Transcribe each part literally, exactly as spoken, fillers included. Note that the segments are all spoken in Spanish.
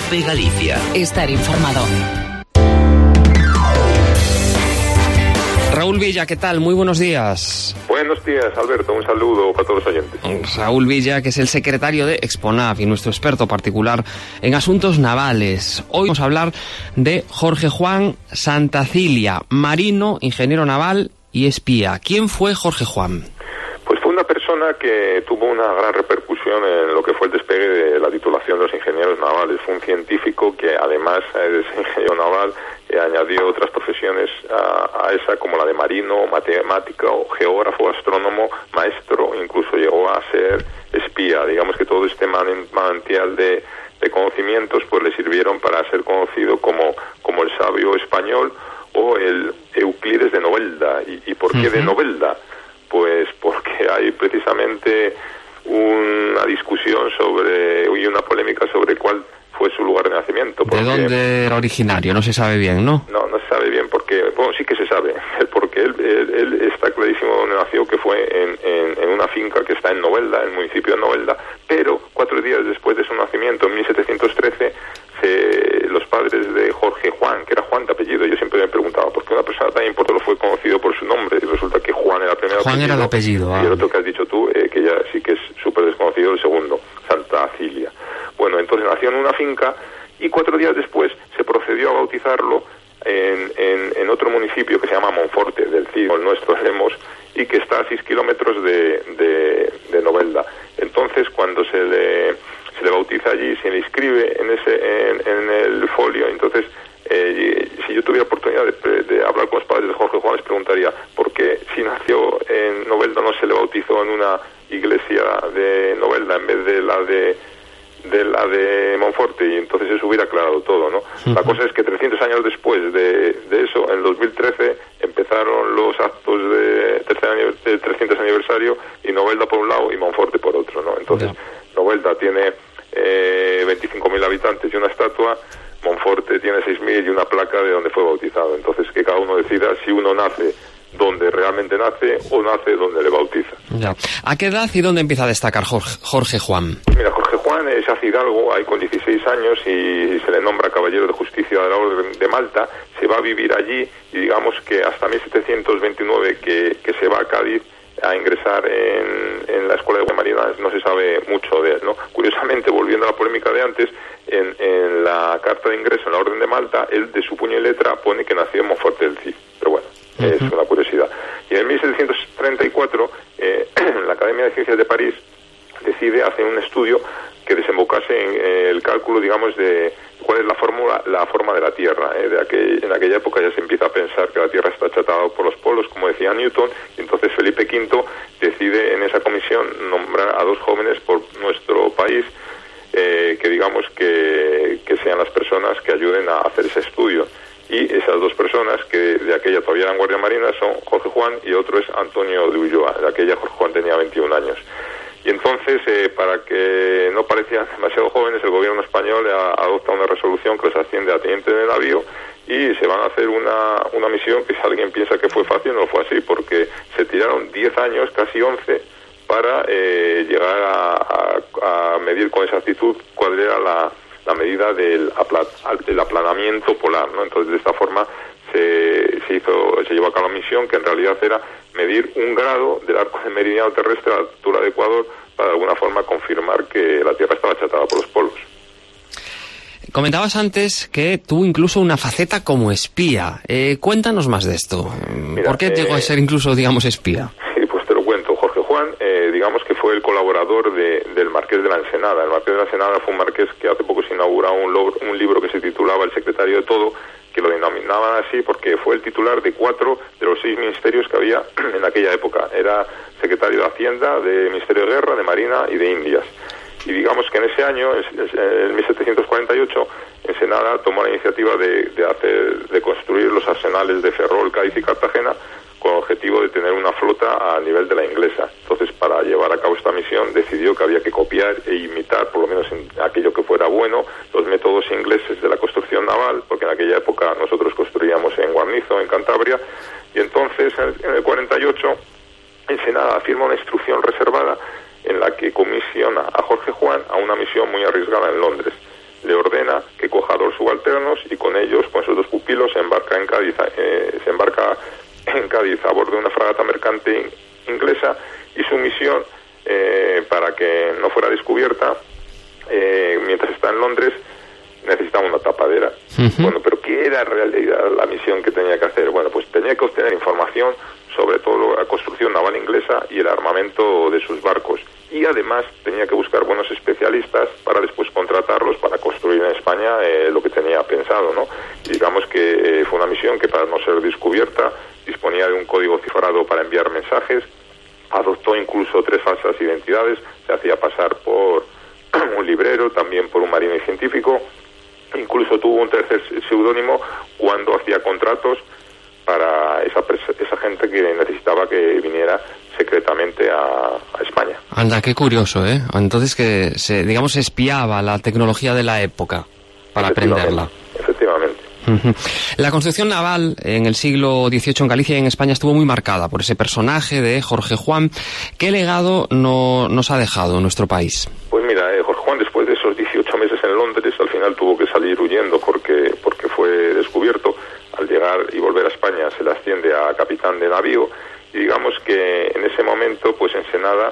COPE Galicia. Estar informado. Raúl Villa, ¿qué tal? Muy buenos días. Buenos días, Alberto. Un saludo para todos los oyentes. Raúl Villa, que es el secretario de Exponav y nuestro experto particular en asuntos navales. Hoy vamos a hablar de Jorge Juan Santacilia, marino, ingeniero naval y espía. ¿Quién fue Jorge Juan? Pues fue una persona que tuvo una gran repercusión en lo que fue el despegue de la titulación de los ingenieros navales. Fue un científico que, además de ser ingeniero naval, eh, añadió otras profesiones a, a esa, como la de marino, matemático, geógrafo, astrónomo, maestro, incluso llegó a ser espía. Digamos que todo este man, manantial de, de conocimientos pues le sirvieron para ser conocido como, como el sabio español o el Euclides de Novelda. ¿Y, y por qué uh-huh. de Novelda? Pues porque hay precisamente una discusión sobre y una polémica sobre cuál fue su lugar de nacimiento. Porque, ¿de dónde era originario? No se sabe bien, ¿no? No, no se sabe bien porque, bueno, sí que se sabe, porque él, él, él está clarísimo dónde nació, que fue en, en, en una finca que está en Novelda, en el municipio de Novelda, pero cuatro días después de su nacimiento, en mil setecientos trece, se, los padres de Jorge Juan, que era Juan de apellido, yo siempre me preguntaba, ¿por qué una persona tan importante fue conocido por su nombre? Y resulta que Juan era el primer Juan apellido. Juan era el apellido. Ah. Y el otro que has dicho tú, eh, que ya sí que es súper desconocido, el segundo, Santacilia. Bueno, entonces nació en una finca y cuatro días después se procedió a bautizarlo en, en, en otro municipio que se llama Monforte, del Cid, el nuestro Lemos, y que está a seis kilómetros de, de, de Novelda. Entonces, cuando se le, se le bautiza allí, se le inscribe en, ese, en, en el folio, entonces, eh, si yo tuviera oportunidad de, de hablar con los padres de Jorge Juan, les preguntaría por qué si nació en Novelda no se le bautizó en una iglesia de Novelda en vez de la de de la de Monforte, y entonces eso hubiera aclarado todo, ¿no? Uh-huh. La cosa es que trescientos años después de, de eso, en dos mil trece, empezaron los actos de tercer de trescientos aniversario, y Novelda por un lado y Monforte por otro, ¿no? Entonces, yeah. Novelda tiene eh, veinticinco mil habitantes y una estatua, Monforte tiene seis mil y una placa de donde fue bautizado. Entonces, que cada uno decida si uno nace donde realmente nace o nace donde le bautiza. Ya. ¿A qué edad y dónde empieza a destacar Jorge, Jorge Juan? Mira, Jorge Juan es hace Hidalgo, hay con dieciséis años y se le nombra Caballero de Justicia de la Orden de Malta, se va a vivir allí y digamos que hasta mil setecientos veintinueve que, que se va a Cádiz a ingresar en, en la Escuela de Guardias no se sabe mucho de él, ¿no? Curiosamente, volviendo a la polémica de antes, en, en la carta de ingreso en la Orden de Malta, él de su puño y letra pone que nació en Monforte del Cid, pero bueno. Uh-huh. Es una curiosidad. Y en mil setecientos treinta y cuatro, eh, la Academia de Ciencias de París decide hacer un estudio que desembocase en eh, el cálculo, digamos, de cuál es la fórmula, la forma de la Tierra. Eh, de aquel, en aquella época ya se empieza a pensar que la Tierra está achatada por los polos, como decía Newton, y entonces Felipe quinto decide en esa comisión nombrar a dos jóvenes por nuestro país, eh, que digamos que, que sean las personas que ayuden a hacer ese estudio. Y esas dos personas, que de aquella todavía eran guardias marinas, son Jorge Juan y otro es Antonio de Ulloa. De aquella Jorge Juan tenía veintiún años. Y entonces, eh, para que no parecieran demasiado jóvenes, el gobierno español a, adopta una resolución que los asciende a teniente de navío y se van a hacer una, una misión que si alguien piensa que fue fácil, no fue así, porque se tiraron diez años, casi once, para eh, llegar a, a, a medir con exactitud cuál era la... la medida del, apla, del aplanamiento polar, ¿no? Entonces, de esta forma se, se hizo, se llevó a cabo la misión, que en realidad era medir un grado del arco de meridiano terrestre a la altura de Ecuador, para de alguna forma confirmar que la Tierra estaba achatada por los polos. Comentabas antes que tuvo incluso una faceta como espía. Eh, cuéntanos más de esto. Mira, ¿por qué eh, llegó a ser incluso, digamos, espía? Sí, pues te lo cuento. Jorge Juan, eh, digamos que fue el colaborador de, del Marqués de la Ensenada. El Marqués de la Ensenada fue un marqués que hace poco se inauguró un, logro, un libro que se titulaba El secretario de todo, que lo denominaban así porque fue el titular de cuatro de los seis ministerios que había en aquella época. Era secretario de Hacienda, de Ministerio de Guerra, de Marina y de Indias. Y digamos que en ese año, en mil setecientos cuarenta y ocho, Ensenada tomó la iniciativa de, de hacer, de construir los arsenales de Ferrol, Cádiz y Cartagena, con el objetivo de tener una flota a nivel de la inglesa. Entonces, para llevar a cabo esta misión, decidió que había que copiar e imitar, por lo menos en aquello que fuera bueno, los métodos ingleses de la construcción naval, porque en aquella época nosotros construíamos en Guarnizo, en Cantabria, y entonces, en el cuarenta y ocho, Ensenada firma una instrucción reservada en la que comisiona a Jorge Juan a una misión muy arriesgada en Londres. Le ordena que subalternos y con ellos, con esos dos pupilos, se embarca en Cádiz, eh, se embarca en Cádiz a bordo de una fragata mercante inglesa y su misión, eh, para que no fuera descubierta, eh, mientras está en Londres, necesitaba una tapadera. Uh-huh. Bueno, pero ¿qué era en realidad la misión que tenía que hacer? Bueno, pues tenía que obtener información sobre todo la construcción naval inglesa y el armamento de sus barcos. Y además tenía que buscar buenos especialistas para después contratarlos para construir en España eh, lo que tenía pensado, ¿no? Y digamos que eh, fue una misión que, para no ser descubierta, disponía de un código cifrado para enviar mensajes, adoptó incluso tres falsas identidades, se hacía pasar por un librero, también por un marino y científico, incluso tuvo un tercer seudónimo cuando hacía contratos para esa, esa gente que necesitaba que viniera secretamente a, a España. Anda, qué curioso, ¿eh? Entonces que se, digamos, se espiaba la tecnología de la época para aprenderla. Efectivamente. La construcción naval en el siglo dieciocho en Galicia y en España estuvo muy marcada por ese personaje de Jorge Juan. ¿Qué legado no, nos ha dejado en nuestro país? Pues mira, eh, Jorge Juan, después de esos dieciocho meses en Londres, al final tuvo que salir huyendo porque, porque fue descubierto. Al llegar y volver a España se le asciende a capitán de navío y digamos que en ese momento pues Ensenada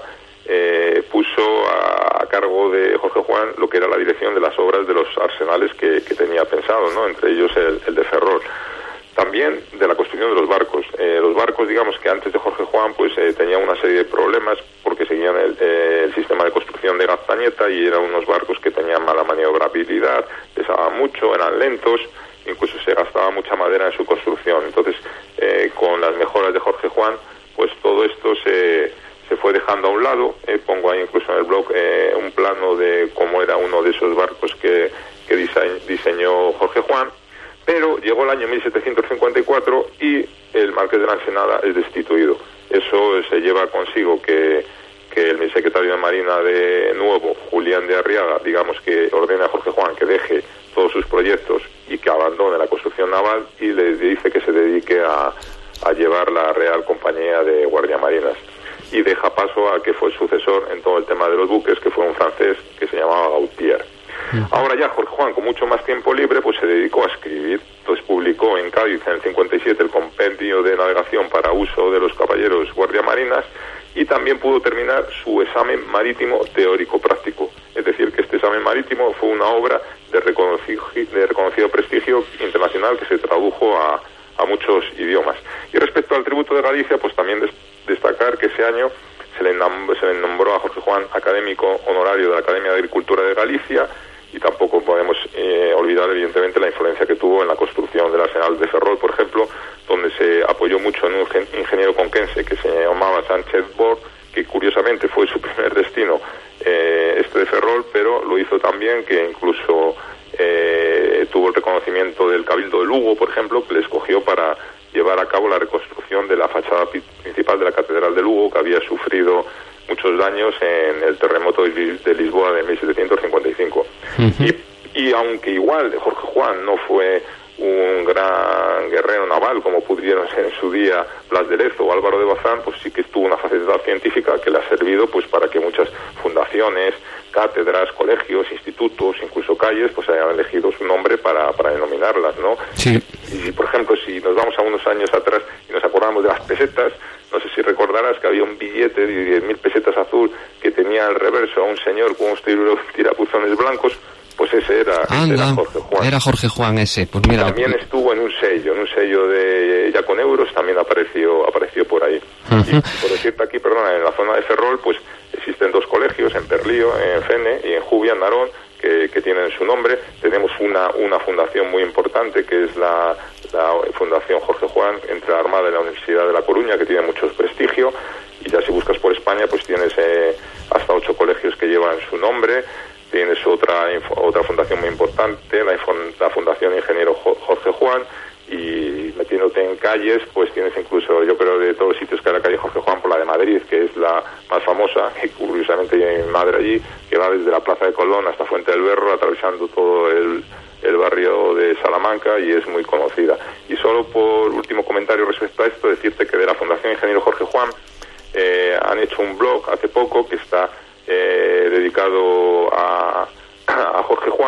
eh, puso a, a cargo de Jorge Juan lo que era la dirección de las obras de los arsenales que, que tenía pensado, ¿no? Entre ellos el, el de Ferrol. También de la construcción de los barcos. Eh, los barcos, digamos que antes de Jorge Juan pues eh, tenían una serie de problemas porque seguían el, eh, el sistema de construcción de Gaztañeta y eran unos barcos que tenían mala maniobrabilidad, pesaban mucho, eran lentos, incluso se gastaba mucha madera en su construcción. Entonces, eh, con las mejoras de Jorge Juan, pues todo esto se, se fue dejando a un lado. Eh, pongo ahí incluso en el blog eh, un plano de cómo era uno de esos barcos que, que dise- diseñó Jorge Juan. Pero llegó el año mil setecientos cincuenta y cuatro y el marqués de la Ensenada es destituido. Eso se lleva consigo que, que el secretario de Marina de nuevo, Julián de Arriaga, digamos que ordena a Jorge Juan que deje todos sus proyectos y que abandone la construcción naval y le dice que se dedique a, a llevar la Real Compañía de Guardiamarinas. Y deja paso a que fue el sucesor en todo el tema de los buques, que fue un francés que se llamaba Gautier. Ahora ya Jorge Juan, con mucho más tiempo libre, pues se dedicó a escribir. Entonces publicó en Cádiz en el cincuenta y siete el compendio de navegación para uso de los caballeros guardiamarinas y también pudo terminar su examen marítimo teórico práctico. Es decir, que este examen marítimo fue una obra de reconocido, de reconocido prestigio internacional que se tradujo a, a muchos idiomas. Y respecto al tributo de Galicia, pues también des, destacar que ese año se le, nom- se le nombró a Jorge Juan académico honorario de la Academia de Agricultura de Galicia. Y tampoco podemos eh, olvidar, evidentemente, la influencia que tuvo en la construcción del arsenal de Ferrol, por ejemplo, donde se apoyó mucho en un gen- ingeniero conquense que se llamaba Sánchez Bor, que curiosamente fue su primer destino, eh, este de Ferrol, pero lo hizo también que incluso eh, tuvo el reconocimiento del Cabildo de Lugo, por ejemplo, que le escogió para llevar a cabo la reconstrucción de la fachada principal de la Catedral de Lugo, que había sufrido muchos daños en el terremoto de Lisboa de mil setecientos cincuenta y cinco. Uh-huh. Y, y aunque igual Jorge Juan no fue un gran guerrero naval como pudieron ser en su día Blas de Lezo o Álvaro de Bazán, pues sí que tuvo una faceta científica que le ha servido pues para que muchas fundaciones, cátedras, colegios, institutos, incluso calles, pues hayan elegido su nombre para, para denominarlas, ¿no? Sí. Y, por ejemplo, si nos vamos a unos años atrás y nos acordamos de las pesetas, no sé si recordarás que había un billete de diez mil pesetas azul que tenía al reverso a un señor con unos tirapuzones blancos, pues ese era, ese era Jorge Juan. Era Jorge Juan ese, pues mira. También estuvo en un sello, en un sello de ya con euros, también apareció apareció por ahí. Uh-huh. Y por decirte aquí, perdona, en la zona de Ferrol, pues existen dos colegios, en Perlío, en Fene y en Jubia, en Narón, que, que tienen su nombre. Tenemos una una fundación muy importante que es la, la Fundación Jorge Juan entre la Armada y la Universidad de La Coruña, que tiene mucho prestigio, y ya si buscas por España pues tienes eh, hasta ocho colegios que llevan su nombre. Tienes otra otra fundación muy importante, la, la Fundación Ingeniero Jorge Juan, y metiéndote en calles, pues tienes incluso, yo creo, de todos los sitios que hay la calle Jorge Juan, por la de Madrid, que es la más famosa, y curiosamente hay madre allí, que va desde la Plaza de Colón hasta Fuente del Berro, atravesando todo el, el barrio de Salamanca, y es muy conocida. Y solo por último comentario respecto a esto, decirte que de la Fundación Ingeniero Jorge Juan eh, han hecho un blog hace poco que está eh, dedicado a, a Jorge Juan,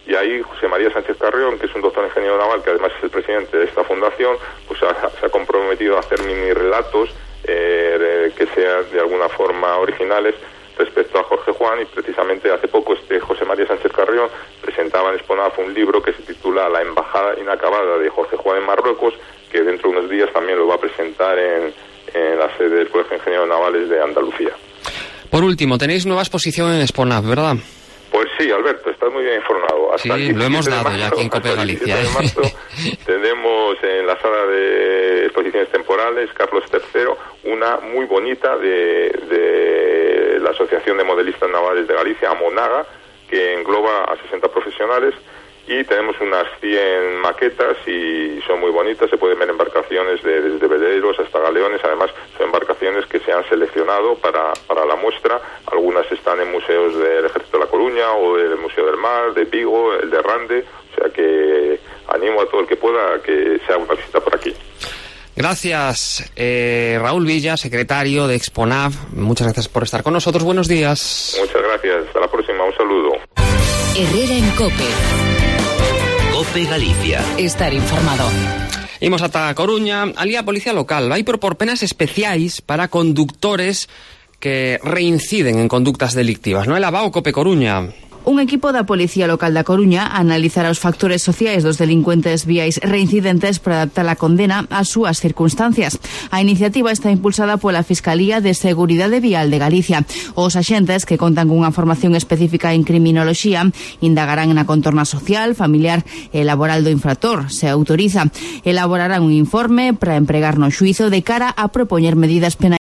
y ahí José María Sánchez Carrión, que es un doctor ingeniero naval, que además es el presidente de esta fundación, pues ha, se ha comprometido a hacer mini relatos eh, que sean de alguna forma originales respecto a Jorge Juan, y precisamente hace poco este José María Sánchez Carrión presentaba en Exponaf un libro que se titula La embajada inacabada de Jorge Juan en Marruecos, que dentro de unos días también lo va a presentar en, en la sede del Colegio de Ingenieros Navales de Andalucía. Por último, tenéis nueva exposición en Exponaf, ¿verdad? Pues sí, Alberto, estás muy bien informado. Hasta sí, lo hemos dado marzo, ya aquí en Cope Galicia. ¿eh? Marzo, tenemos en la sala de exposiciones temporales Carlos tercero una muy bonita de, de la Asociación de Modelistas Navales de Galicia, AMONAGA, que engloba a sesenta profesionales, y tenemos unas cien maquetas y son muy bonitas. Se pueden ver embarcaciones de, desde veleros hasta galeones. Además son embarcaciones que se han seleccionado para, para la muestra. Algunas están en museos del Ejército de La Coruña o del Museo del Mar, de Vigo, el de Rande. O sea que animo a todo el que pueda a que se haga una visita por aquí. Gracias, eh, Raúl Villa, secretario de Exponaf. Muchas gracias por estar con nosotros. Buenos días. Muchas gracias. Hasta la próxima. Un saludo. Herrera en Cope. Cope Galicia. Estar informado. Imos ata a Coruña. Ali a Policía Local vai propor penas especiais para condutores que reinciden en conductas delictivas. Noela Bao, Cope Coruña. Un equipo da Policía Local da Coruña analizará os factores sociais dos delincuentes viais reincidentes para adaptar a condena ás súas circunstancias. A iniciativa está impulsada pola Fiscalía de Seguridade Vial de Galicia. Os axentes, que contan cunha formación específica en criminoloxía, indagarán na contorna social, familiar e laboral do infractor. Se autoriza, elaborarán un informe para empregar no xuízo de cara a propoñer medidas penais